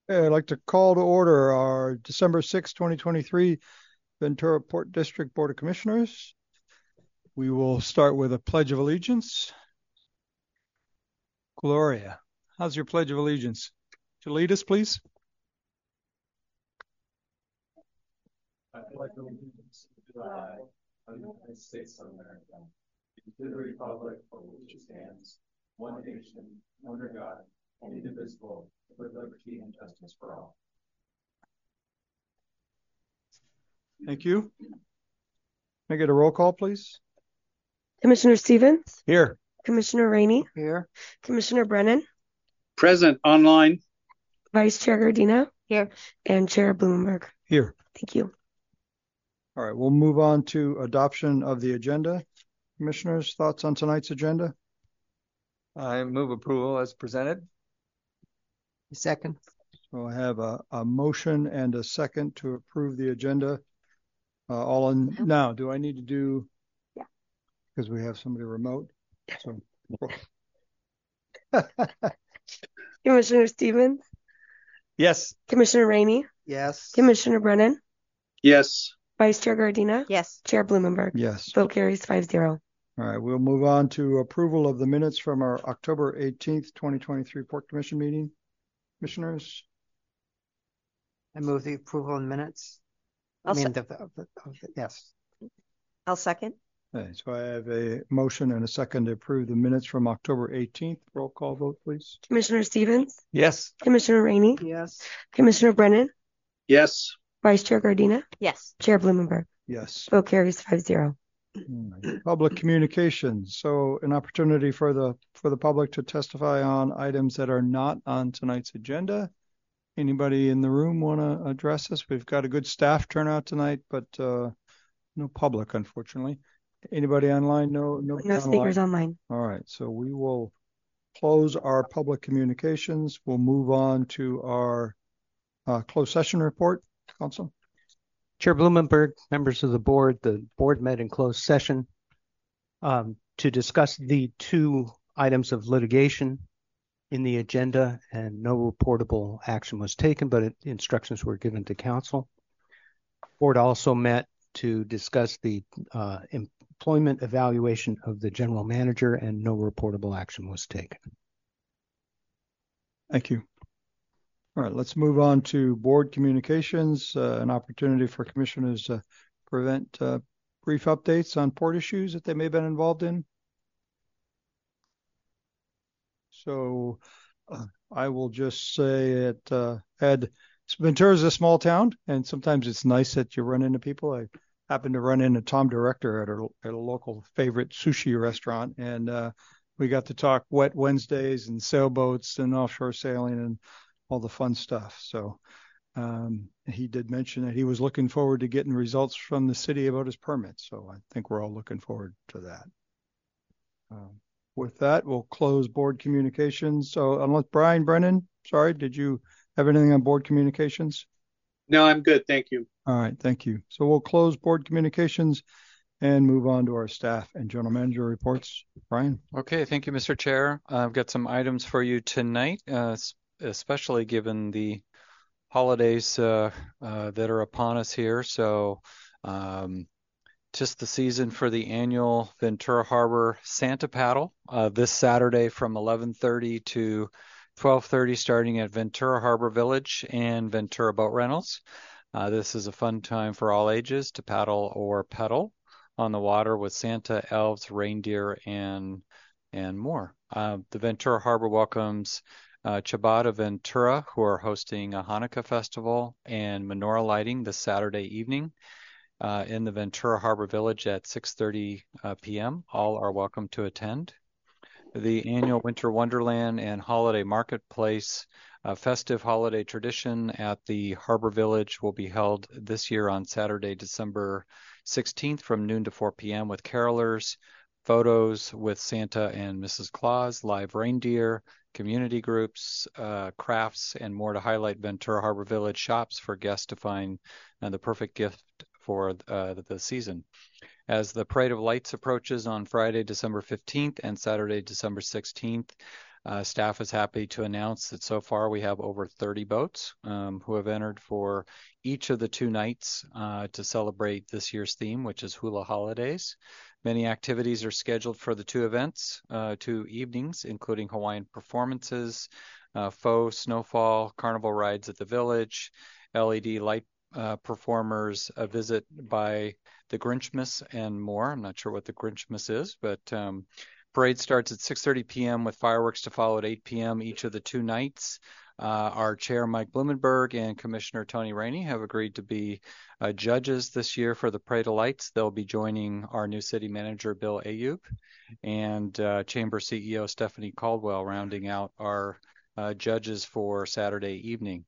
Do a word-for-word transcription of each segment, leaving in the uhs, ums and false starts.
Okay, I'd like to call to order our December sixth, twenty twenty-three Ventura Port District Board of Commissioners. We will start with a Pledge of Allegiance. Gloria, how's your Pledge of Allegiance? Would you lead us, please? I pledge allegiance to the flag of the United States of America, to the republic for which it stands, one nation, under God, indivisible, with liberty and justice for all. Thank you. Can I get a roll call, please? Commissioner Stevens? Here. Commissioner Rainey? Here. Commissioner Brennan? Present online. Vice Chair Gardina? Here. And Chair Blumenberg? Here. Thank you. All right, we'll move on to adoption of the agenda. Commissioners, thoughts on tonight's agenda? I move approval as presented. Second. So I have a, a motion and a second to approve the agenda. Uh, all in now. Do I need to do? Yeah. Because we have somebody remote. So. Commissioner Stevens? Yes. Commissioner Rainey? Yes. Commissioner Brennan? Yes. Vice Chair Gardina? Yes. Chair Blumenberg? Yes. Vote carries five zero. All right, we'll move on to approval of the minutes from our October eighteenth, twenty twenty-three Port Commission meeting. Commissioners? I move the approval in minutes. I I'll mean, se- the, of the, of the, yes. I'll second. Okay, so I have a motion and a second to approve the minutes from October eighteenth. Roll call vote, please. Commissioner Stevens? Yes. Commissioner Rainey? Yes. Commissioner Brennan? Yes. Vice Chair Gardina? Yes. Chair Blumenberg? Yes. Vote carries five zero. All right. Public communications. So an opportunity for the for the public to testify on items that are not on tonight's agenda. Anybody in the room want to address this? We've got a good staff turnout tonight, but uh, no public, unfortunately. Anybody online? No, no. No speakers online. All right, so we will close our public communications. We'll move on to our uh, closed session report. Council. Chair Blumenberg, members of the board, the board met in closed session um, to discuss the two items of litigation in the agenda, and no reportable action was taken, but it, instructions were given to council. Board also met to discuss the uh, employment evaluation of the general manager, and no reportable action was taken. Thank you. All right, let's move on to board communications, uh, an opportunity for commissioners to prevent uh, brief updates on port issues that they may have been involved in. So uh, I will just say it, uh, Ed, Ventura is a small town, and sometimes it's nice that you run into people. I happened to run into Tom Director at a, at a local favorite sushi restaurant, and uh, we got to talk wet Wednesdays and sailboats and offshore sailing and all the fun stuff. So um, he did mention that he was looking forward to getting results from the city about his permit. So I think we're all looking forward to that. Um, with that, we'll close board communications. So unless Brian Brennan, sorry, did you have anything on board communications? No, I'm good. Thank you. All right. Thank you. So we'll close board communications and move on to our staff and general manager reports. Brian. Okay. Thank you, Mister Chair. I've got some items for you tonight, uh, especially given the holidays uh, uh, that are upon us here. So um, just the season for the annual Ventura Harbor Santa Paddle uh, this Saturday from eleven thirty to twelve thirty, starting at Ventura Harbor Village and Ventura Boat Rentals. Uh, this is a fun time for all ages to paddle or pedal on the water with Santa, elves, reindeer, and and more. Uh, the Ventura Harbor welcomes Uh, Ciabatta Ventura, who are hosting a Hanukkah festival and menorah lighting this Saturday evening uh, in the Ventura Harbor Village at six thirty uh, p m All are welcome to attend. The annual Winter Wonderland and Holiday Marketplace uh, festive holiday tradition at the Harbor Village will be held this year on Saturday, December sixteenth from noon to four p m with carolers, photos with Santa and Missus Claus, live reindeer, community groups, uh, crafts, and more to highlight Ventura Harbor Village shops for guests to find uh, the perfect gift for uh, the season. As the Parade of Lights approaches on Friday, December fifteenth and Saturday, December sixteenth, Uh, staff is happy to announce that so far we have over thirty boats um, who have entered for each of the two nights uh, to celebrate this year's theme, which is Hula Holidays. Many activities are scheduled for the two events, uh, two evenings, including Hawaiian performances, uh, faux snowfall, carnival rides at the village, L E D light uh, performers, a visit by the Grinchmas, and more. I'm not sure what the Grinchmas is, but um, parade starts at six thirty p.m. with fireworks to follow at eight p.m. each of the two nights. Uh, our chair, Mike Blumenberg, and Commissioner Tony Rainey have agreed to be uh, judges this year for the Parade of Lights. They'll be joining our new city manager, Bill Ayub, and uh, Chamber C E O, Stephanie Caldwell, rounding out our uh, judges for Saturday evening.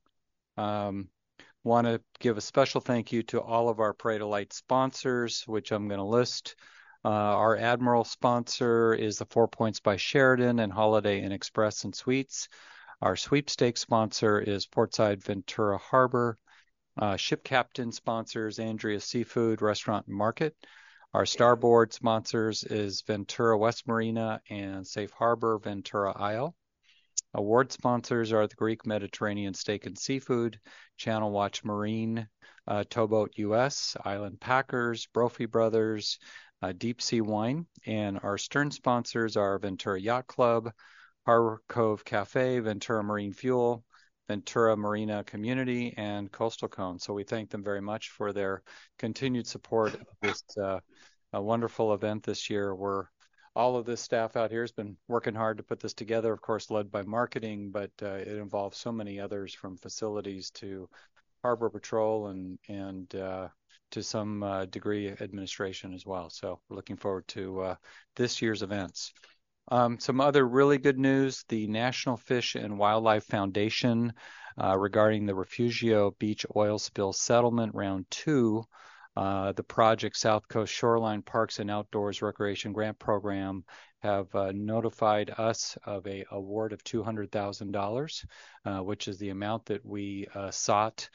Um, Want to give a special thank you to all of our Parade of Lights sponsors, which I'm going to list. Uh, our Admiral sponsor is the Four Points by Sheridan and Holiday Inn Express and Suites. Our sweepstakes sponsor is Portside Ventura Harbor. Uh, ship captain sponsors Andrea Seafood Restaurant and Market. Our starboard sponsors is Ventura West Marina and Safe Harbor Ventura Isle. Award sponsors are the Greek Mediterranean Steak and Seafood, Channel Watch Marine, uh, Towboat U S, Island Packers, Brophy Brothers, uh, Deep Sea Wine, and our stern sponsors are Ventura Yacht Club, Harbor Cove Cafe, Ventura Marine Fuel, Ventura Marina Community, and Coastal Cone. So we thank them very much for their continued support of this uh, a wonderful event this year. We're all of this staff out here has been working hard to put this together, of course, led by marketing, but uh, it involves so many others, from facilities to harbor patrol and and uh, to some uh, degree administration as well. So we're looking forward to uh, this year's events. Um, some other really good news: the National Fish and Wildlife Foundation uh, regarding the Refugio Beach oil spill settlement round two. Uh, the project South Coast Shoreline Parks and Outdoors Recreation Grant Program have uh, notified us of a award of two hundred thousand dollars, uh, which is the amount that we uh, sought.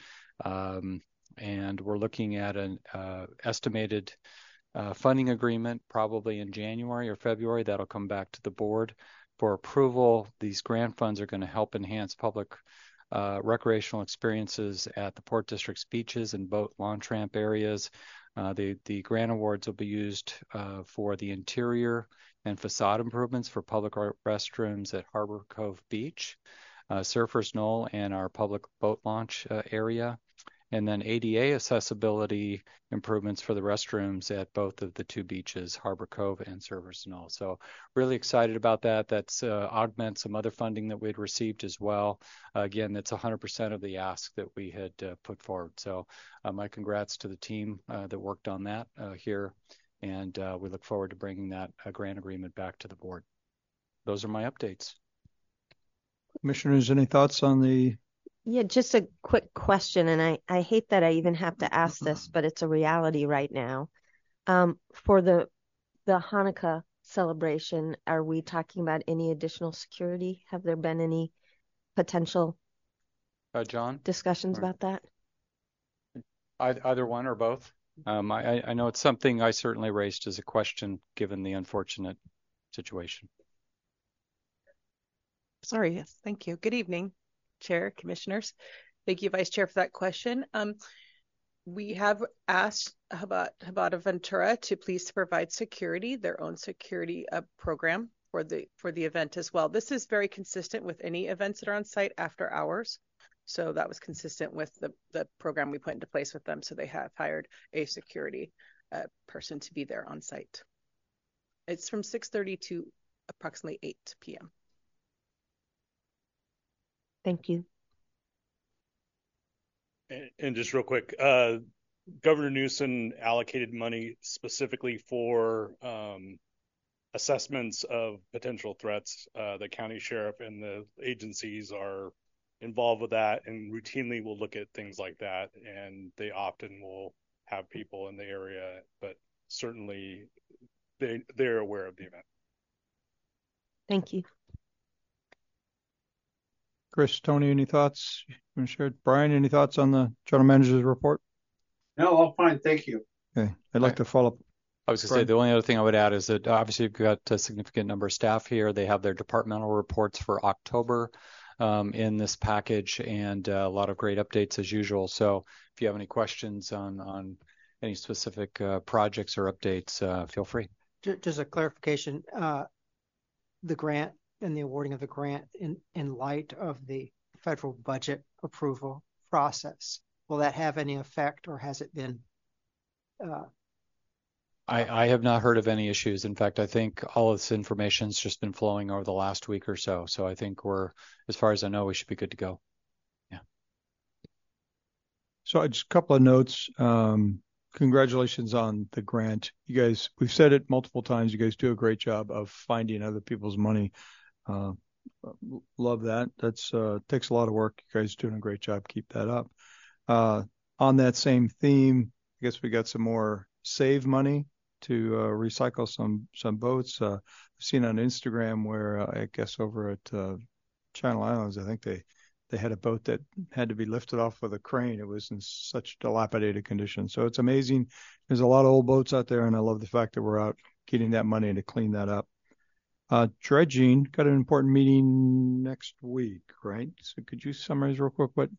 Um, and we're looking at an uh, estimated uh, funding agreement probably in January or February. That'll come back to the board for approval. These grant funds are going to help enhance public Uh, recreational experiences at the Port District's beaches and boat launch ramp areas. Uh, the, the grant awards will be used uh, for the interior and facade improvements for public restrooms at Harbor Cove Beach, uh, Surfers Knoll, and our public boat launch uh, area. And then A D A accessibility improvements for the restrooms at both of the two beaches, Harbor Cove and Surfers Knoll. So really excited about that. That's uh, augments some other funding that we'd received as well. Uh, again, that's one hundred percent of the ask that we had uh, put forward. So uh, my congrats to the team uh, that worked on that uh, here. And uh, we look forward to bringing that uh, grant agreement back to the board. Those are my updates. Commissioners, any thoughts on the Yeah, just a quick question, and I, I hate that I even have to ask this, but it's a reality right now. Um, for the the Hanukkah celebration, are we talking about any additional security? Have there been any potential Uh, John? discussions Or- about that? Either one or both. Um, I, I know it's something I certainly raised as a question given the unfortunate situation. Sorry, yes, thank you. Good evening, Chair, Commissioners. Thank you, Vice Chair, for that question. Um, we have asked about Habata Ventura to please provide security, their own security uh, program for the for the event as well. This is very consistent with any events that are on site after hours. So that was consistent with the, the program we put into place with them. So they have hired a security uh, person to be there on site. It's from six thirty to approximately eight p.m. Thank you. And, and just real quick, uh, Governor Newsom allocated money specifically for um, assessments of potential threats. Uh, the county sheriff and the agencies are involved with that and routinely will look at things like that. And they often will have people in the area, but certainly they, they're aware of the event. Thank you. Chris, Tony, any thoughts? Brian, any thoughts on the general manager's report? No, all fine. Thank you. Okay, I'd like to follow up. I was going to say, Brian? the only other thing I would add is that obviously you've got a significant number of staff here. They have their departmental reports for October um, in this package, and uh, a lot of great updates as usual. So if you have any questions on, on any specific uh, projects or updates, uh, feel free. Just a clarification, uh, the grant and the awarding of the grant in, in light of the federal budget approval process, will that have any effect, or has it been? Uh, I, I have not heard of any issues. In fact, I think all of this information's just been flowing over the last week or so. So I think we're, as far as I know, we should be good to go. Yeah. So just a couple of notes. Um, congratulations on the grant. You guys, we've said it multiple times. You guys do a great job of finding other people's money. Uh, love that. That's uh, takes a lot of work. You guys are doing a great job. Keep that up. Uh, on that same theme, I guess we got some more save money to uh, recycle some some boats. Uh, I've seen on Instagram where uh, I guess over at uh, Channel Islands, I think they they had a boat that had to be lifted off with a crane. It was in such dilapidated condition. So it's amazing. There's a lot of old boats out there, and I love the fact that we're out getting that money to clean that up. Uh, dredging, got an important meeting next week, right? So could you summarize real quick what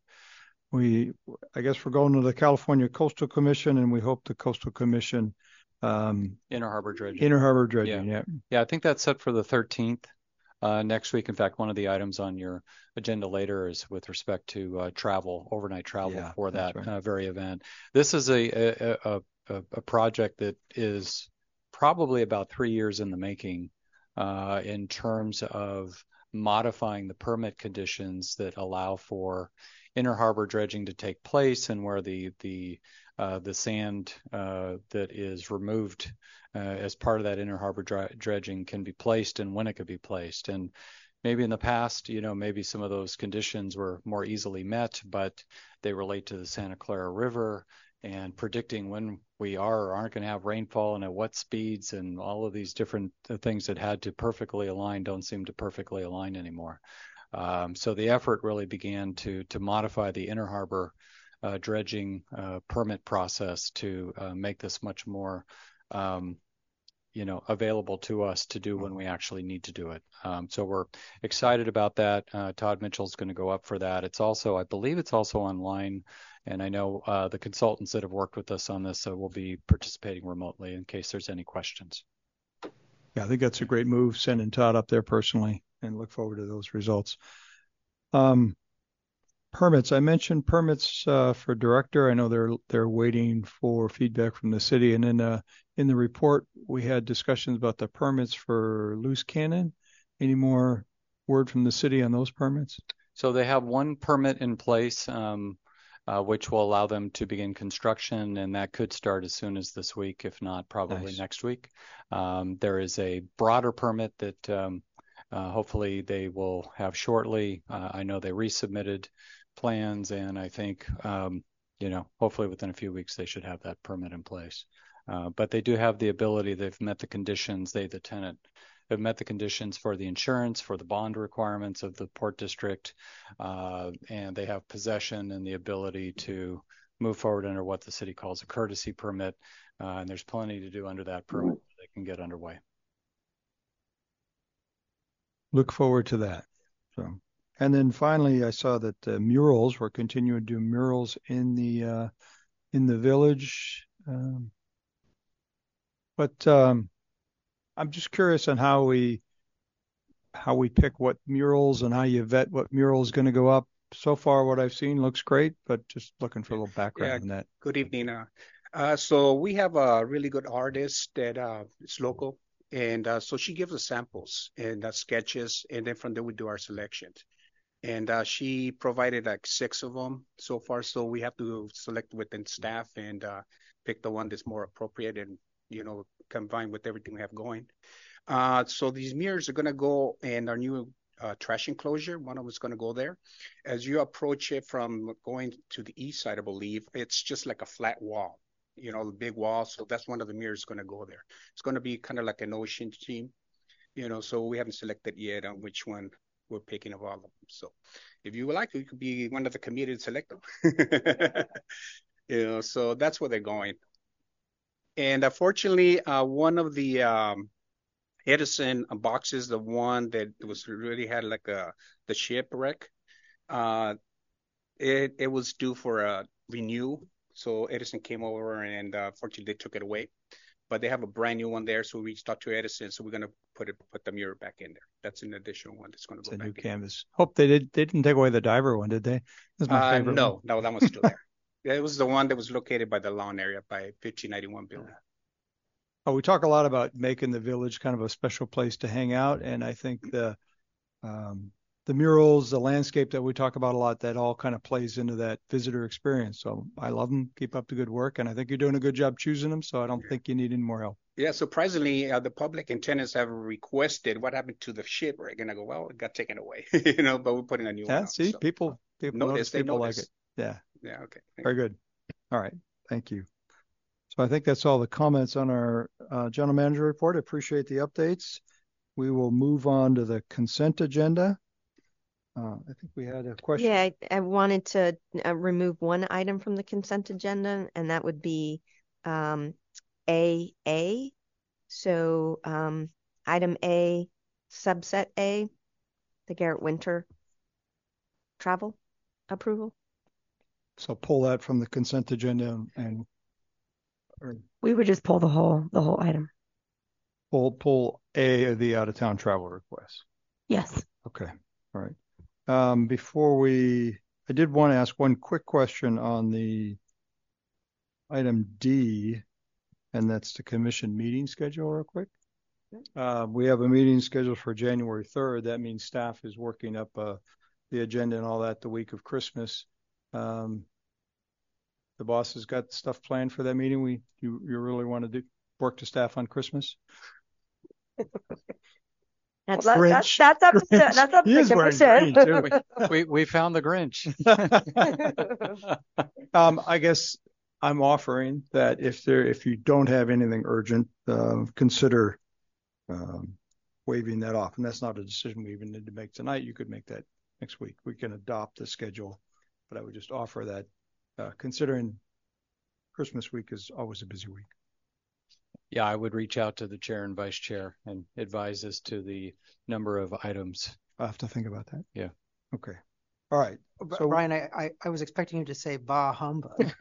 we, I guess we're going to the California Coastal Commission, and we hope the Coastal Commission um, Inner Harbor dredging. Inner Harbor dredging, yeah. yeah. Yeah, I think that's set for the thirteenth uh, next week. In fact, one of the items on your agenda later is with respect to uh, travel, overnight travel Yeah, for that right. uh, very event. This is a a, a a project that is probably about three years in the making uh, in terms of modifying the permit conditions that allow for inner harbor dredging to take place, and where the the uh, the sand uh, that is removed uh, as part of that inner harbor dredging can be placed, and when it could be placed. And maybe in the past, you know, maybe some of those conditions were more easily met, but they relate to the Santa Clara River, and predicting when we are or aren't going to have rainfall and at what speeds, and all of these different things that had to perfectly align don't seem to perfectly align anymore. Um, so the effort really began to to modify the inner harbor uh, dredging uh, permit process to uh, make this much more, um, you know, available to us to do when we actually need to do it. Um, so we're excited about that. Uh, Todd Mitchell's going to go up for that. It's also, I believe, it's also online, and I know uh, the consultants that have worked with us on this uh, will be participating remotely in case there's any questions. Yeah, I think that's a great move, sending Todd up there personally, and look forward to those results. Um, permits. I mentioned permits uh, for director. I know they're they're waiting for feedback from the city, and then uh, in the report we had discussions about the permits for Loose Cannon. Any more word from the city on those permits? So they have one permit in place, um, uh, which will allow them to begin construction, and that could start as soon as this week, if not probably Nice. next week. Um, there is a broader permit that um, uh, hopefully they will have shortly. Uh, I know they resubmitted plans, and I think, um, you know, hopefully within a few weeks they should have that permit in place. Uh, but they do have the ability, they've met the conditions, they, the tenant, have met the conditions for the insurance, for the bond requirements of the Port District, uh, and they have possession and the ability to move forward under what the city calls a courtesy permit, uh, and there's plenty to do under that permit that they can get underway. Look forward to that. So, and then finally, I saw that uh, murals were continuing to do murals in the uh, in the village, um, but um, I'm just curious on how we how we pick what murals and how you vet what mural is going to go up. So far, what I've seen looks great, but just looking for a little background Yeah, on that. Good evening. Uh, uh, so we have a really good artist that uh, is local, and uh, so she gives us samples and uh, sketches, and then from there we do our selections. And uh, she provided like six of them so far, so we have to select within staff and uh, pick the one that's more appropriate and, you know, combine with everything we have going. Uh, so these mirrors are going to go in our new uh, trash enclosure. One of them is going to go there. As you approach it from going to the east side, I believe, it's just like a flat wall, you know, the big wall. So that's one of the mirrors going to go there. It's going to be kind of like an ocean theme, you know, so we haven't selected yet on which one we're picking of all of them. So if you would like, you could be one of the committee to select them. You know, so that's where they're going. And unfortunately, uh, one of the um, Edison boxes, the one that was really had like a the shipwreck, uh, it it was due for a renew. So Edison came over and uh, fortunately they took it away. But they have a brand new one there, so we reached out to Edison. So we're gonna put it put the mirror back in there. That's an additional one that's gonna It's go a back new in. canvas. Hope they did. They didn't take away the diver one, did they? That's my Uh, favorite no, one. no, that one's still there. Yeah, it was the one that was located by the lawn area by fifteen ninety-one building. Oh, we talk a lot about making the village kind of a special place to hang out, and I think the um, the murals, the landscape that we talk about a lot, that all kind of plays into that visitor experience. So I love them. Keep up the good work, and I think you're doing a good job choosing them. So I don't think you need any more help. Yeah, surprisingly, uh, the public and tenants have requested what happened to the shipwreck, and I go, well, it got taken away, you know, but we're putting a new Yeah, one up. see, So people people notice, notice, they people like notice. it. Yeah, Yeah, okay. Thank very good. All right, thank you. So I think that's all the comments on our uh, general manager report. I appreciate the updates. We will move on to the consent agenda. Uh, I think we had a question. Yeah, I, I wanted to uh, remove one item from the consent agenda, and that would be um, A A. So um, item A, subset A, the Garrett Winter travel approval. So pull that from the consent agenda and or We would just pull the whole the whole item. pull pull A of the out of town travel request. Yes. Okay. All right. Um, before we, I did want to ask one quick question on the item D, and that's the commission meeting schedule real quick. Uh, we have a meeting scheduled for January third. That means staff is working up uh, the agenda and all that the week of Christmas. Um, the boss has got stuff planned for that meeting. We, you, you really want to do work to staff on Christmas? That's well, that, that's, that's up to the, that's up to he the is wearing commission. green too. we, we we found the Grinch. um, I guess I'm offering that if there if you don't have anything urgent, uh, consider um, waiving that off. And that's not a decision we even need to make tonight. You could make that next week. We can adopt the schedule, but I would just offer that, uh, considering Christmas week is always a busy week. Yeah, I would reach out to the chair and vice chair and advise as to the number of items. I'll have to think about that. Yeah. Okay. All right. So, Brian, I, I, I was expecting you to say bah humbug.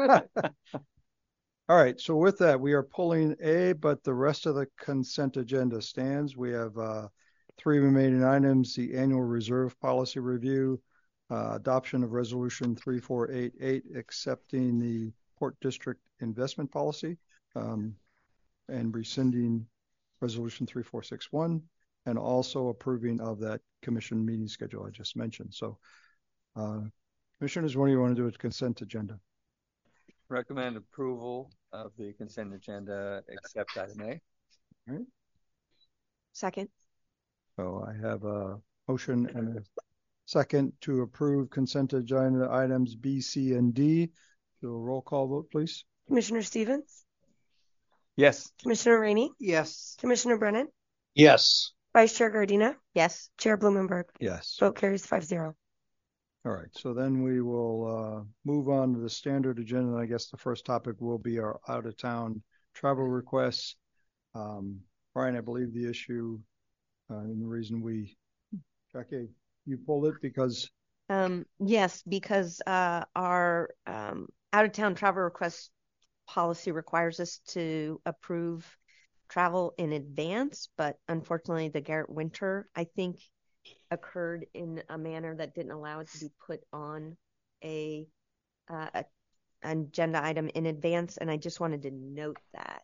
All right. So with that, we are pulling A, but the rest of the consent agenda stands. We have uh, three remaining items: the annual reserve policy review, uh, adoption of resolution three four eight eight, accepting the Port District investment policy, um, and rescinding resolution three four six one, and also approving of that commission meeting schedule I just mentioned. So, uh, commissioners, what do you want to do with the consent agenda? Recommend approval of the consent agenda except item A. All right. Second. So I have a motion and a second to approve consent agenda items B, C, and D. Do a roll call vote, please. Commissioner Stevens? Yes. Commissioner Rainey? Yes. Commissioner Brennan? Yes. Vice Chair Gardina? Yes. Chair Blumenberg? Yes. Vote carries five zero. All right. So then we will uh, move on to the standard agenda. I guess the first topic will be our out-of-town travel requests. Um, Brian, I believe the issue uh, and the reason we, Jackie, you pulled it because Um, yes, because uh, our um, out-of-town travel request policy requires us to approve travel in advance, but unfortunately the Garrett Winter, I think, occurred in a manner that didn't allow it to be put on a, uh, a an agenda item in advance, and I just wanted to note that.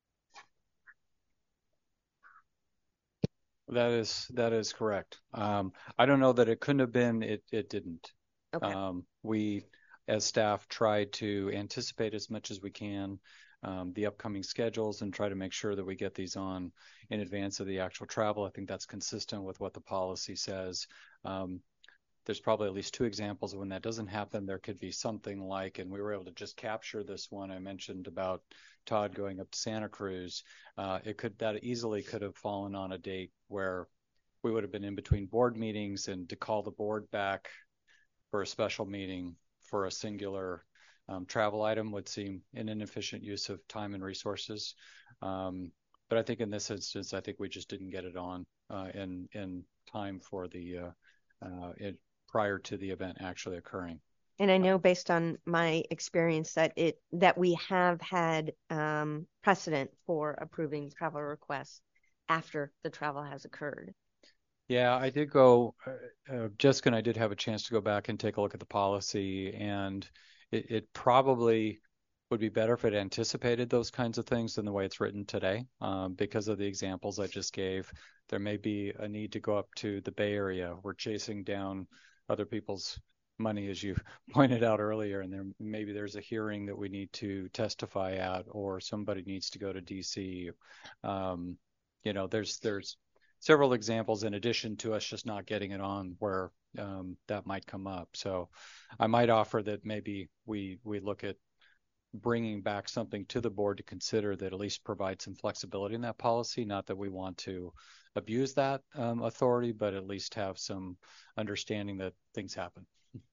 That is that is correct. Um, I don't know that it couldn't have been. It it didn't. Okay. Um, we, as staff, tried to anticipate as much as we can um, the upcoming schedules and try to make sure that we get these on in advance of the actual travel. I think that's consistent with what the policy says. Um, there's probably at least two examples of when that doesn't happen. There could be something like, and we were able to just capture this one I mentioned about Todd going up to Santa Cruz. Uh, it could that easily could have fallen on a date where we would have been in between board meetings, and to call the board back for a special meeting for a singular um, travel item would seem an inefficient use of time and resources. Um, but I think in this instance, I think we just didn't get it on uh, in in time for the uh, uh, it, prior to the event actually occurring. And I know based on my experience that it that we have had um, precedent for approving travel requests after the travel has occurred. Yeah, I did go, uh, uh, Jessica and I did have a chance to go back and take a look at the policy, and it, it probably would be better if it anticipated those kinds of things than the way it's written today. Um, because of the examples I just gave, there may be a need to go up to the Bay Area. We're chasing down other people's money, as you pointed out earlier, and there maybe there's a hearing that we need to testify at, or somebody needs to go to D C. Um, you know, there's there's several examples in addition to us just not getting it on where um, that might come up. So I might offer that maybe we we look at bringing back something to the board to consider that at least provides some flexibility in that policy. Not that we want to abuse that um, authority, but at least have some understanding that things happen.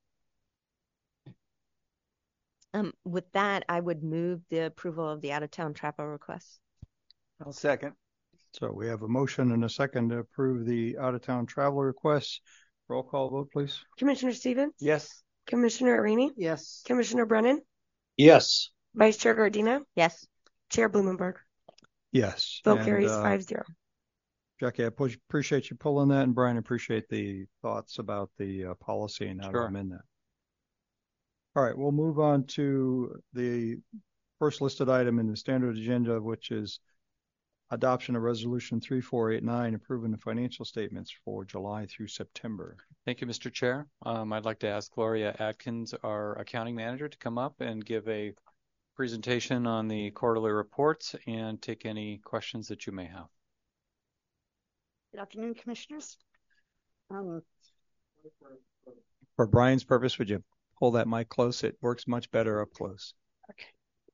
Um, with that, I would move the approval of the out-of-town travel request. I'll second. So we have a motion and a second to approve the out-of-town travel requests. Roll call vote, please. Commissioner Stevens? Yes. Commissioner Rainey? Yes. Commissioner Brennan? Yes. Vice Chair Gardino? Yes. Chair Blumenberg? Yes. Vote And, carries uh, five zero. Jackie, I push, appreciate you pulling that, and Brian, appreciate the thoughts about the uh, policy and how Sure. to amend that. All right, we'll move on to the first listed item in the standard agenda, which is adoption of resolution three four eight nine, approving the financial statements for July through September. Thank you, Mister Chair. Um, I'd like to ask Gloria Atkins, our accounting manager, to come up and give a presentation on the quarterly reports and take any questions that you may have. Good afternoon, Commissioners. Um, For Brian's purpose, would you pull that mic close? It works much better up close. okay.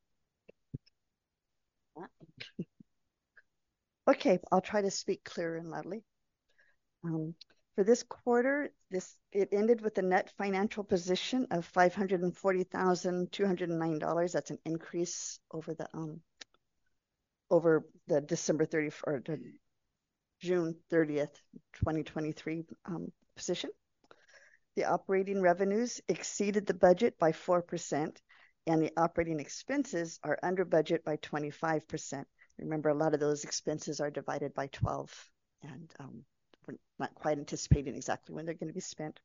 Okay, I'll try to speak clear and loudly. Um, for this quarter, this it ended with a net financial position of five hundred forty thousand two hundred nine dollars. That's an increase over the um over the December thirtieth or the June thirtieth, twenty twenty-three um, position. The operating revenues exceeded the budget by four percent, and the operating expenses are under budget by twenty-five percent. Remember, a lot of those expenses are divided by twelve, and um, we're not quite anticipating exactly when they're going to be spent.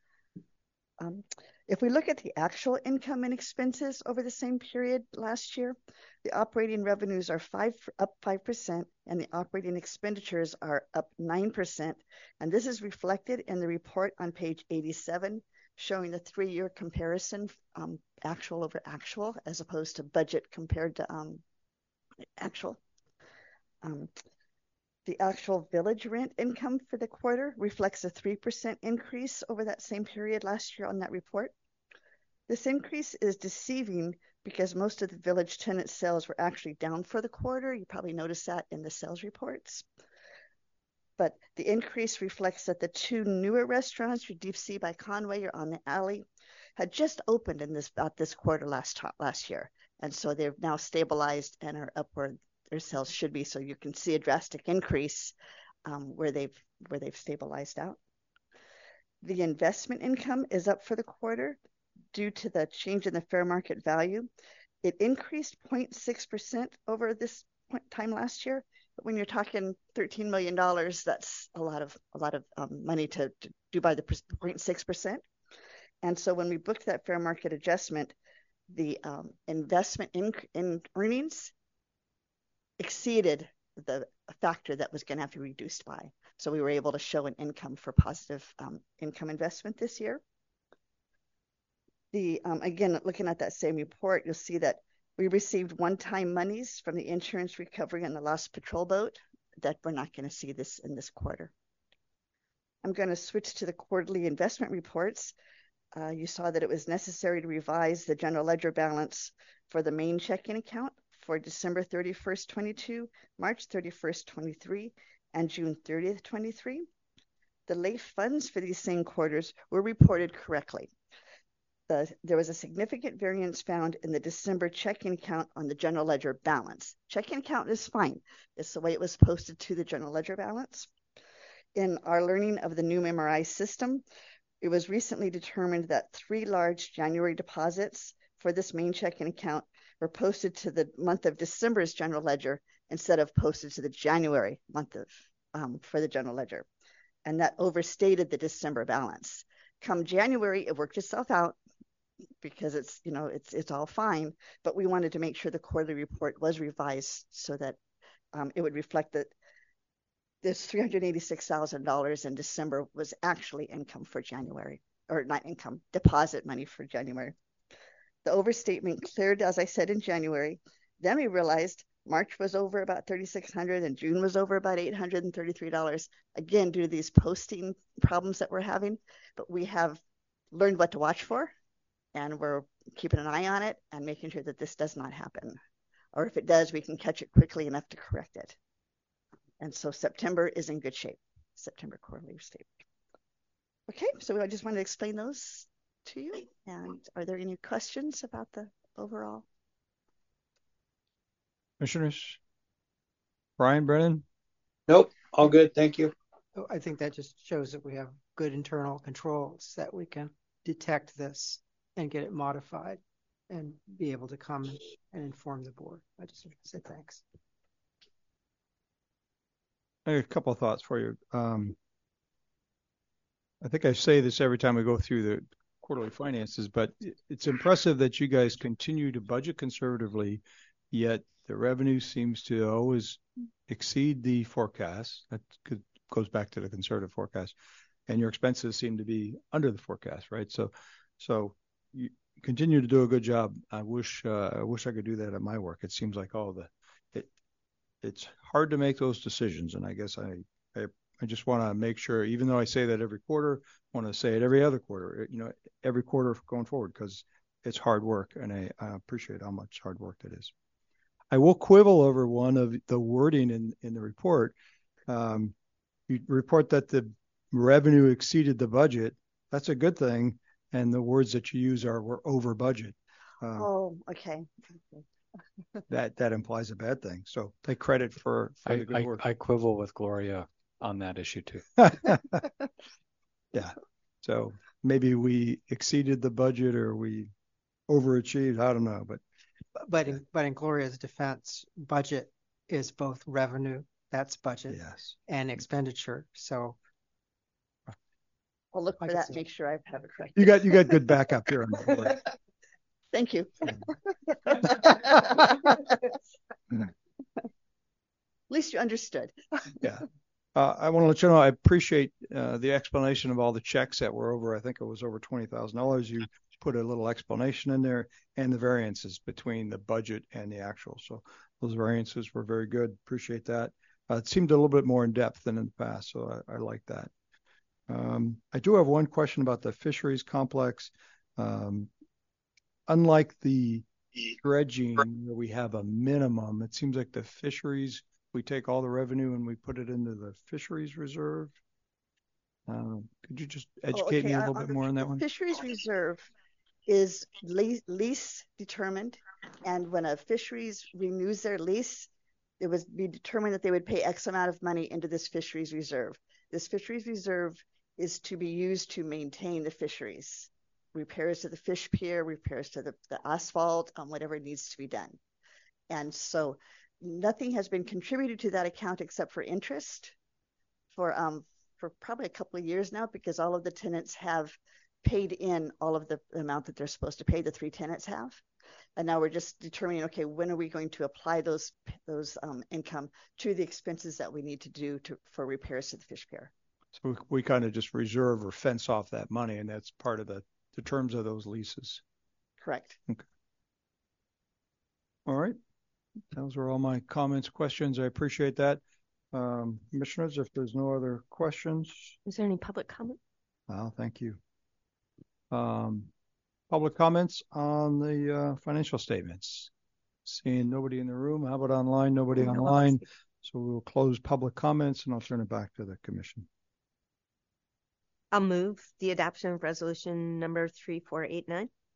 Um, if we look at the actual income and expenses over the same period last year, the operating revenues are five up five percent, and the operating expenditures are up nine percent. And this is reflected in the report on page eighty-seven, showing the three-year comparison, um, actual over actual, as opposed to budget compared to um, actual. Um, the actual village rent income for the quarter reflects a three percent increase over that same period last year on that report. This increase is deceiving because most of the village tenant sales were actually down for the quarter. You probably noticed that in the sales reports. But the increase reflects that the two newer restaurants, your Deep Sea by Conway or On the Alley, had just opened in this about this quarter last last year. And so they've now stabilized and are up where their sales should be. So you can see a drastic increase um, where they've where they've stabilized out. The investment income is up for the quarter due to the change in the fair market value. It increased zero point six percent over this point time last year. But when you're talking thirteen million dollars, that's a lot of a lot of um, money to, to do by the zero point six percent. And so when we booked that fair market adjustment, the um, investment in, in earnings exceeded the factor that was going to have to be reduced by. So we were able to show an income for positive um, income investment this year. The um, again, looking at that same report, you'll see that we received one-time monies from the insurance recovery on the lost patrol boat that we're not going to see this in this quarter. I'm going to switch to the quarterly investment reports. Uh, you saw that it was necessary to revise the general ledger balance for the main checking account for December thirty-first, twenty-two, March thirty-first, twenty-three, and June thirtieth, twenty-three. The late funds for these same quarters were reported correctly. the, there was a significant variance found in the December checking account on the general ledger balance. Checking account is fine. It's the way it was posted to the general ledger balance. In our learning of the new M R I system, it was recently determined that three large January deposits for this main checking account were posted to the month of December's general ledger instead of posted to the January month of um, for the general ledger. And that overstated the December balance. Come January, it worked itself out because it's, you know, it's it's all fine, but we wanted to make sure the quarterly report was revised so that um, it would reflect that this three hundred eighty-six thousand dollars in December was actually income for January, or not income, deposit money for January. The overstatement cleared, as I said, in January. Then we realized March was over about thirty-six hundred dollars and June was over about eight hundred thirty-three dollars, again, due to these posting problems that we're having. But we have learned what to watch for, and we're keeping an eye on it and making sure that this does not happen. Or if it does, we can catch it quickly enough to correct it. And so September is in good shape, September quarterly statement. Okay, so I just wanted to explain those to you. And are there any questions about the overall? Commissioners? Brian, Brennan? Nope, all good, thank you. I think that just shows that we have good internal controls that we can detect this and get it modified and be able to come and inform the board. I just want to say thanks. I have a couple of thoughts for you. Um, I think I say this every time we go through the quarterly finances, but it's impressive that you guys continue to budget conservatively, yet the revenue seems to always exceed the forecast. That could, goes back to the conservative forecast, and your expenses seem to be under the forecast, right? So, so you continue to do a good job. I wish uh, I wish I could do that at my work. It seems like all the it it's hard to make those decisions, and I guess I I, I just want to make sure, even though I say that every quarter, I want to say it every other quarter, you know, every quarter going forward, because it's hard work, and I, I appreciate how much hard work that is. I will quibble over one of the wording in, in the report. Um, you report that the revenue exceeded the budget. That's a good thing. And the words that you use are we're over budget. Uh, oh, okay. that that implies a bad thing. So take credit for, for I, the good I, work. I quibble with Gloria on that issue too. Yeah. So maybe we exceeded the budget or we overachieved. I don't know, but But in, but in Gloria's defense, budget is both revenue, that's budget, yes, and expenditure. So I'll look for that and make sure I have it correct. You got you got good backup here on the board. Thank you. At least you understood. Yeah. Uh, I want to let you know I appreciate uh, the explanation of all the checks that were over. I think it was over twenty thousand dollars. You put a little explanation in there, and the variances between the budget and the actual. So those variances were very good. Appreciate that. Uh, it seemed a little bit more in depth than in the past, so I, I like that. Um, I do have one question about the fisheries complex. Um, unlike the dredging, where we have a minimum, it seems like the fisheries, we take all the revenue and we put it into the fisheries reserve. Uh, could you just educate oh, okay. me a little uh, bit more on that the one? Fisheries reserve is lease, lease determined, and when a fisheries renews their lease, it would be determined that they would pay X amount of money into this fisheries reserve. This fisheries reserve is to be used to maintain the fisheries, repairs to the fish pier, repairs to the, the asphalt, um, whatever needs to be done. And so nothing has been contributed to that account except for interest for um for probably a couple of years now, because all of the tenants have paid in all of the amount that they're supposed to pay, the three tenants have. And now we're just determining, okay, when are we going to apply those those um, income to the expenses that we need to do to for repairs to the fish pier. So we, we kind of just reserve or fence off that money, and that's part of the, the terms of those leases. Correct. Okay. All right. Those are all my comments, questions. I appreciate that. Um, commissioners, if there's no other questions. Is there any public comment? Well, thank you. Um, public comments on the uh, financial statements. Seeing nobody in the room. How about online? Nobody No. online. So we'll close public comments and I'll turn it back to the commission. I'll move the adoption of resolution number three four eight nine.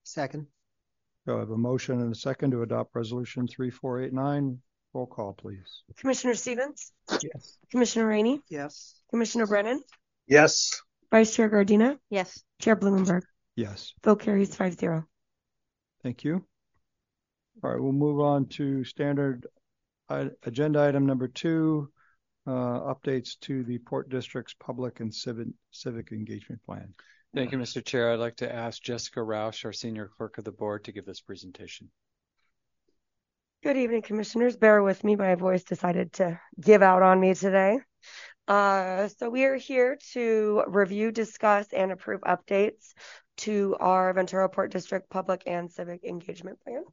Second. So I have a motion and a second to adopt resolution three four eight nine. Roll call, please. Commissioner Stevens? Yes. Commissioner Rainey? Yes. Commissioner Brennan? Yes. Vice Chair Gardina? Yes. Chair Blumenberg? Yes. Vote carries five zero. Thank you. All right, we'll move on to standard uh, agenda item number two, uh, updates to the Port District's public and civic civic engagement plan. Thank you, Mister Chair. I'd like to ask Jessica Roush, our senior clerk of the board, to give this presentation. Good evening, Commissioners. Bear with me. My voice decided to give out on me today. Uh, so we are here to review, discuss, and approve updates to our Ventura Port District Public and Civic Engagement Plan.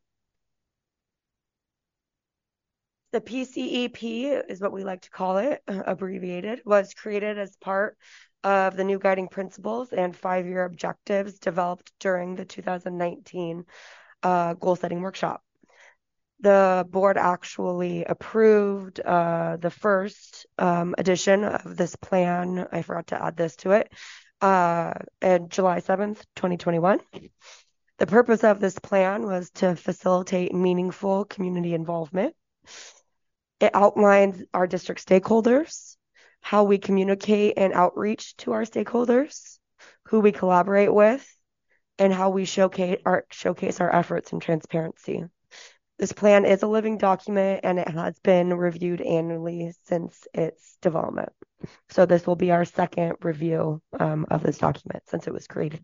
The P C E P is what we like to call it, abbreviated, was created as part of the new guiding principles and five-year objectives developed during the two thousand nineteen uh, goal-setting workshop. The board actually approved uh, the first um, edition of this plan. I forgot to add this to it, uh, on July seventh, twenty twenty-one. The purpose of this plan was to facilitate meaningful community involvement. It outlines our district stakeholders, how we communicate and outreach to our stakeholders, who we collaborate with, and how we showcase our, showcase our efforts in transparency. This plan is a living document and it has been reviewed annually since its development. So this will be our second review um, of this document since it was created.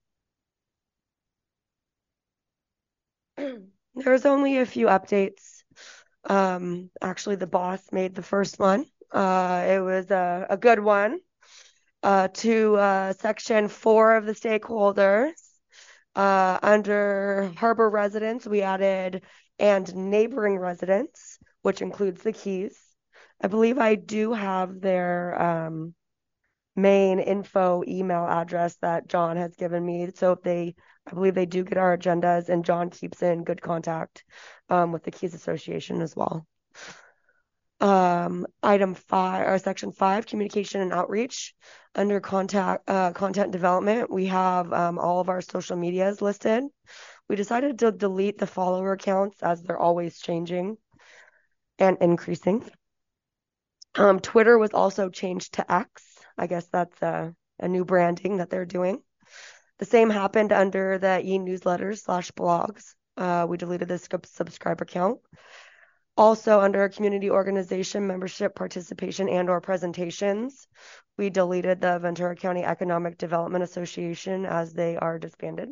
There's only a few updates. Um, actually, the boss made the first one. Uh, it was a, a good one. Uh, to uh, section four of the stakeholders, uh, under harbor residents, we added and neighboring residents, which includes the Keys. I believe I do have their um, main info email address that John has given me. So if they, I believe they do get our agendas, and John keeps in good contact um, with the Keys Association as well. Um, item five, or section five, communication and outreach. Under contact, uh, content development, we have um, all of our social medias listed. We decided to delete the follower accounts as they're always changing and increasing. Um, Twitter was also changed to X. I guess that's a, a new branding that they're doing. The same happened under the e-newsletters slash blogs. Uh, we deleted the subscriber account. Also under community organization membership, participation, and or presentations, we deleted the Ventura County Economic Development Association as they are disbanded.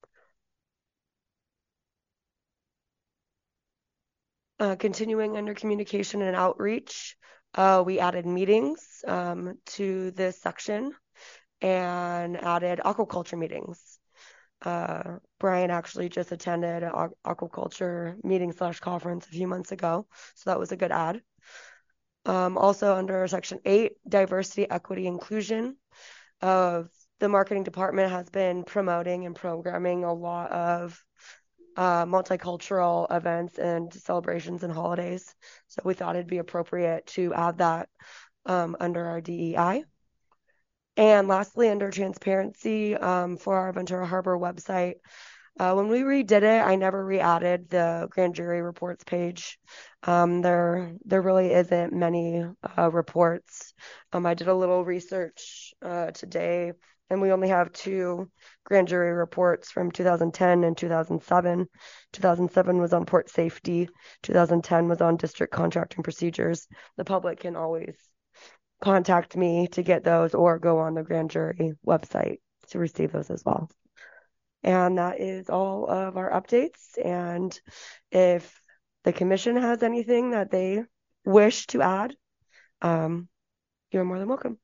Uh, continuing under communication and outreach, uh, we added meetings um, to this section and added aquaculture meetings. Uh, Brian actually just attended an aquaculture meeting slash conference a few months ago, so that was a good add. Um, also under section eight, diversity, equity, inclusion. Uh, the marketing department has been promoting and programming a lot of uh, multicultural events and celebrations and holidays. So we thought it'd be appropriate to add that um, under our D E I. And lastly, under transparency um, for our Ventura Harbor website, uh, when we redid it, I never re-added the grand jury reports page. Um, there, there really isn't many uh, reports. Um, I did a little research uh, today, and we only have two grand jury reports from two thousand ten and two thousand seven. two thousand seven was on port safety. two thousand ten was on district contracting procedures. The public can always contact me to get those or go on the grand jury website to receive those as well. And that is all of our updates. And if the commission has anything that they wish to add, um, you're more than welcome.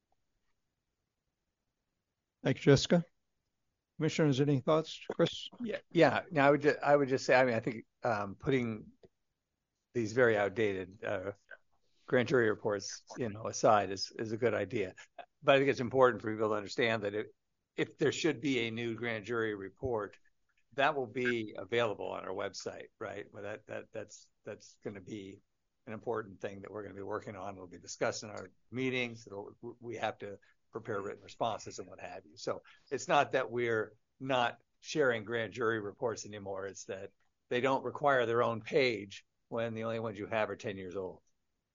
Thanks, Jessica. Commissioners, any thoughts, Chris? Yeah, yeah. Now I would just, I would just say, I mean, I think um, putting these very outdated uh, grand jury reports, you know, aside is is a good idea. But I think it's important for people to understand that if, if there should be a new grand jury report, that will be available on our website, right? Well, that that that's that's going to be an important thing that we're going to be working on. We'll be discussing our meetings. It'll, we have to prepare written responses and what have you. So it's not that we're not sharing grand jury reports anymore. It's that they don't require their own page when the only ones you have are ten years old.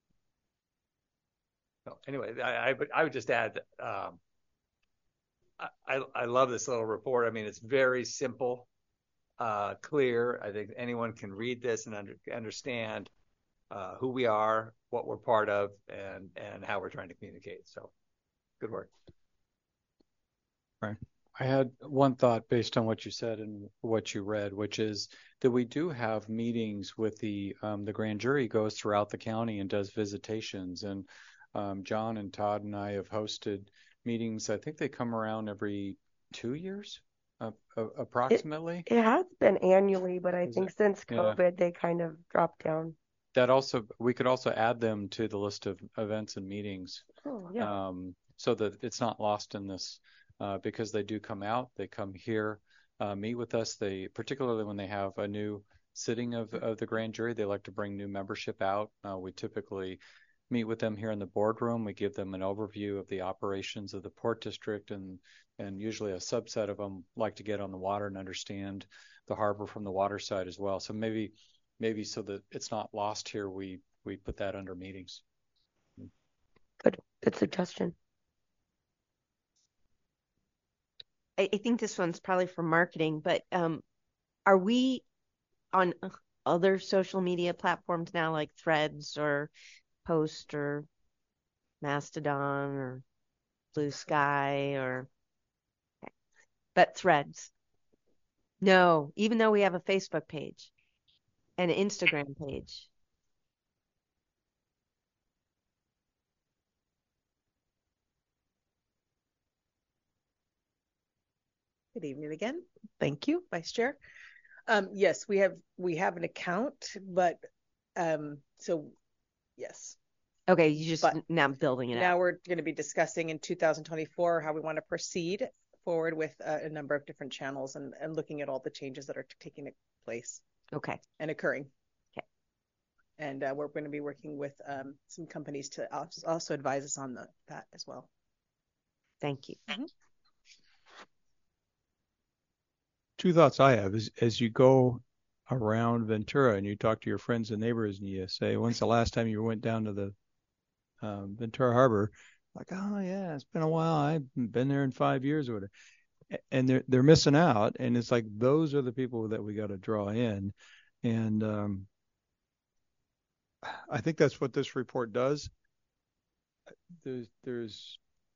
So anyway, I, I, I would just add, um, I, I love this little report. I mean, it's very simple, uh, clear. I think anyone can read this and under, understand uh, who we are, what we're part of, and and how we're trying to communicate. So, good work. Right. I had one thought based on what you said and what you read, which is that we do have meetings with the um, the grand jury goes throughout the county and does visitations. And um, John and Todd and I have hosted meetings. I think they come around every two years, uh, uh, approximately. It, it has been annually, but I Is think it? since Yeah. COVID, they kind of dropped down. That also, we could also add them to the list of events and meetings, Oh, yeah. um, so that it's not lost in this, uh, because they do come out, they come here, uh, meet with us. They, particularly when they have a new sitting of, of the grand jury, they like to bring new membership out. Uh, we typically meet with them here in the boardroom. We give them an overview of the operations of the Port District, and and usually a subset of them like to get on the water and understand the harbor from the water side as well. So maybe maybe so that it's not lost here, we we put that under meetings. Good, good suggestion. I, I think this one's probably for marketing, but um, are we on other social media platforms now, like Threads or Post or Mastodon or Blue Sky or, okay. But Threads? No, even though we have a Facebook page and an Instagram page. Good evening again. Thank you, Vice Chair. Um, yes, we have we have an account, but um, so yes. Okay, you just But now building it now out. we're going to be discussing in two thousand twenty-four how we want to proceed forward with a, a number of different channels and, and looking at all the changes that are taking place. Okay. And occurring. Okay. And uh, we're going to be working with um, some companies to also advise us on the, that as well. Thank you. Mm-hmm. Two thoughts I have is as you go around Ventura and you talk to your friends and neighbors and you say, when's the last time you went down to the um, Ventura Harbor? Like, oh yeah, it's been a while. I haven't been there in five years or whatever. And they're they're missing out. And it's like those are the people that we got to draw in. And um, I think that's what this report does. There's there's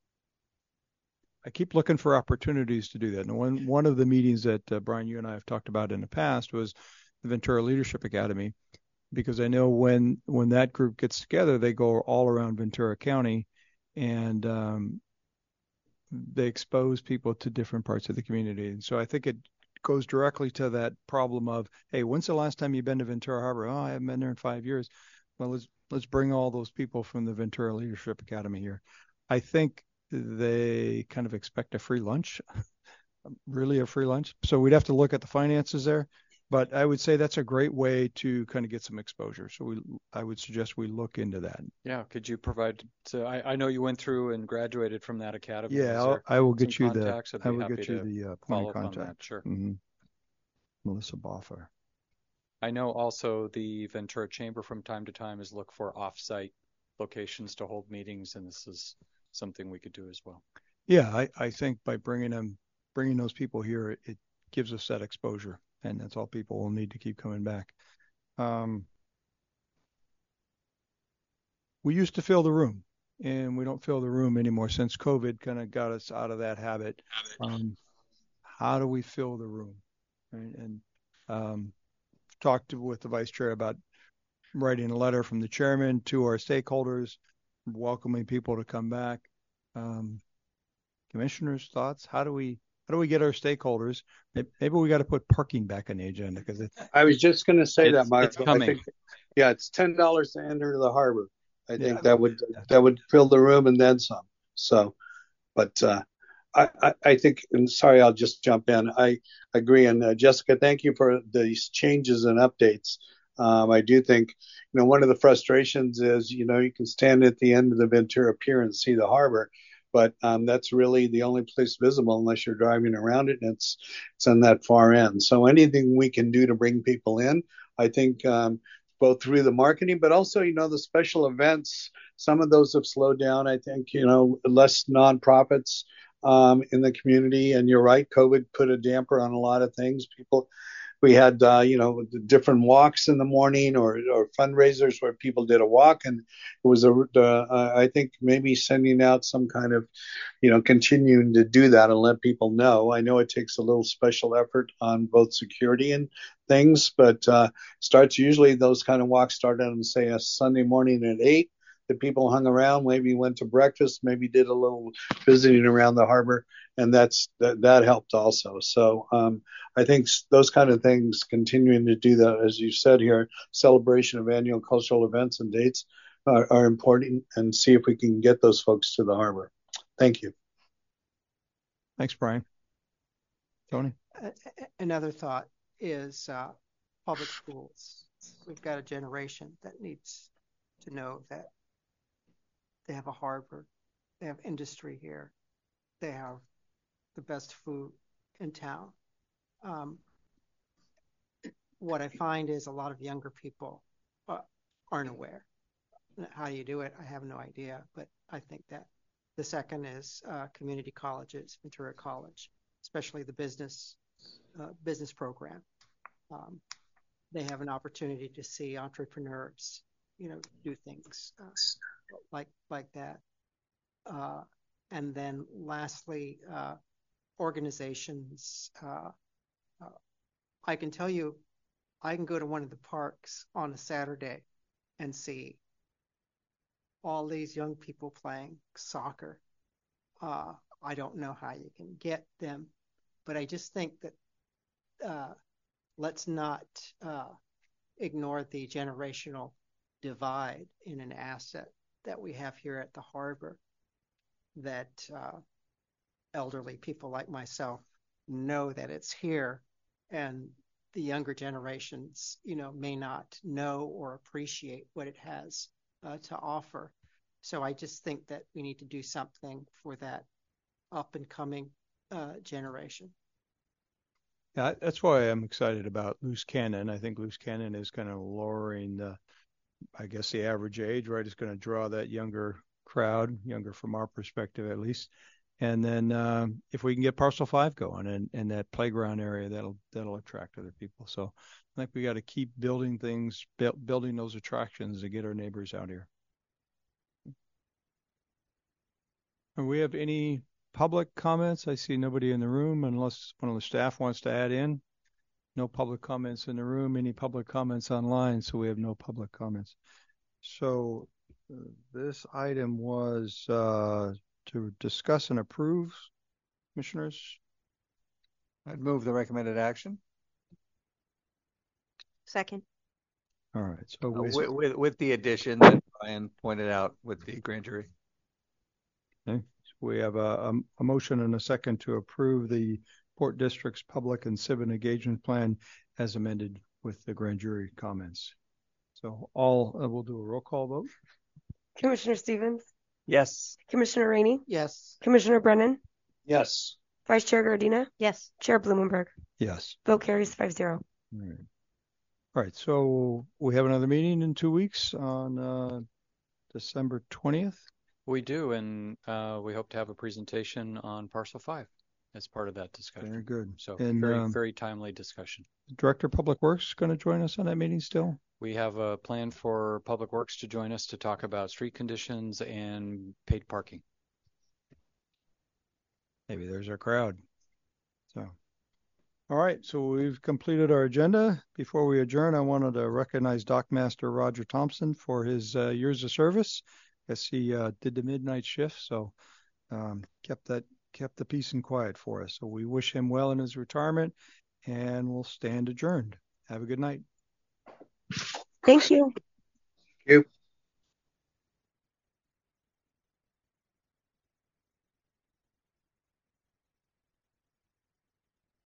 I keep looking for opportunities to do that. And one one of the meetings that uh, Brian, you and I have talked about in the past was the Ventura Leadership Academy, because I know when when that group gets together, they go all around Ventura County, and um, they expose people to different parts of the community. And so I think it goes directly to that problem of, hey, when's the last time you've been to Ventura Harbor? Oh, I haven't been there in five years. Well, let's let's bring all those people from the Ventura Leadership Academy here. I think they kind of expect a free lunch, really a free lunch. So we'd have to look at the finances there. But I would say that's a great way to kind of get some exposure. So we, I would suggest we look into that. Yeah, could you provide? So I, I know you went through and graduated from that academy. Yeah, I'll, I will get you the. I will happy get you to the uh, point follow of up on contact. that, sure. Mm-hmm. Melissa Boffer. I know also the Ventura Chamber from time to time is look for off-site locations to hold meetings, and this is something we could do as well. Yeah, I, I think by bringing them, bringing those people here, it, it gives us that exposure, and that's all people will need to keep coming back. Um, we used to fill the room, and we don't fill the room anymore since COVID kind of got us out of that habit. Um, how do we fill the room? Right? And um, talked to, with the vice chair about writing a letter from the chairman to our stakeholders, welcoming people to come back. Um, commissioners' thoughts? How do we how do we get our stakeholders? Maybe we got to put parking back on the agenda because I was just going to say that, Mark. It's coming. I think, yeah, it's ten dollars to enter the harbor. I think yeah. that would that would fill the room and then some. So, but uh, I, I I think, and sorry, I'll just jump in. I agree, and uh, Jessica, thank you for these changes and updates. Um, I do think, you know, one of the frustrations is, you know, you can stand at the end of the Ventura Pier and see the harbor, but um, that's really the only place visible unless you're driving around it, and it's it's on that far end. So anything we can do to bring people in, I think, um, both through the marketing, but also, you know, the special events, some of those have slowed down. I think, you know, less nonprofits um, in the community. And you're right, COVID put a damper on a lot of things. People, we had, uh, you know, different walks in the morning, or, or fundraisers where people did a walk. And it was, a, uh, I think, maybe sending out some kind of, you know, continuing to do that and let people know. I know it takes a little special effort on both security and things, but uh, starts usually those kind of walks start on, say, a Sunday morning at eight. The people hung around, maybe went to breakfast, maybe did a little visiting around the harbor, and that's that, that helped also. So um, I think those kind of things, continuing to do that, as you said here, celebration of annual cultural events and dates are, are important, and see if we can get those folks to the harbor. Thank you. Thanks, Brian. Tony? Another thought is uh, public schools. We've got a generation that needs to know that they have a harbor, they have industry here, they have the best food in town. Um, what I find is a lot of younger people uh, aren't aware. How do you do it? I have no idea, but I think that the second is uh, community colleges, Ventura College, especially the business uh, business program. Um, they have an opportunity to see entrepreneurs, you know, do things uh, like like that. Uh, and then lastly, uh, organizations. Uh, uh, I can tell you, I can go to one of the parks on a Saturday and see all these young people playing soccer. Uh, I don't know how you can get them, but I just think that uh, let's not uh, ignore the generational divide in an asset that we have here at the harbor, that uh, elderly people like myself know that it's here, and the younger generations, you know, may not know or appreciate what it has uh, to offer. So I just think that we need to do something for that up and coming uh, generation. Yeah, that's why I'm excited about Loose Cannon. I think Loose Cannon is kind of lowering the, I guess, the average age, right? It's going to draw that younger crowd, younger from our perspective at least. And then um, if we can get Parcel Five going and, and that playground area, that'll that'll attract other people. So I think we got to keep building things, bu- building those attractions to get our neighbors out here. Do we have any public comments? I see nobody in the room unless one of the staff wants to add in. No public comments in the room. Any public comments online? So we have no public comments. So uh, this item was uh, to discuss and approve, commissioners. I'd move the recommended action. Second. All right. So Uh, we, with, with with the addition that Brian pointed out with the grand jury. okay. So we have a, a, a motion and a second to approve the Port District's public and civic engagement plan as amended with the grand jury comments. So all uh, we'll do a roll call vote. Commissioner Stevens? Yes. Commissioner Rainey? Yes. Commissioner Brennan? Yes. Vice Chair Gardina? Yes. Chair Blumenberg? Yes. Vote carries five zero. All right. All right. So we have another meeting in two weeks on uh, December twentieth. We do, and uh, we hope to have a presentation on Parcel Five as part of that discussion. Very good. So And, very, um, very timely discussion. Director of Public Works going to join us on that meeting still? We have a plan for Public Works to join us to talk about street conditions and paid parking. Maybe there's our crowd. So, all right. So we've completed our agenda. Before we adjourn, I wanted to recognize Dockmaster Roger Thompson for his uh, years of service. I guess he uh, did the midnight shift, so um, kept that kept the peace and quiet for us. So we wish him well in his retirement, and we'll stand adjourned. Have a good night. Thank you. Thank you.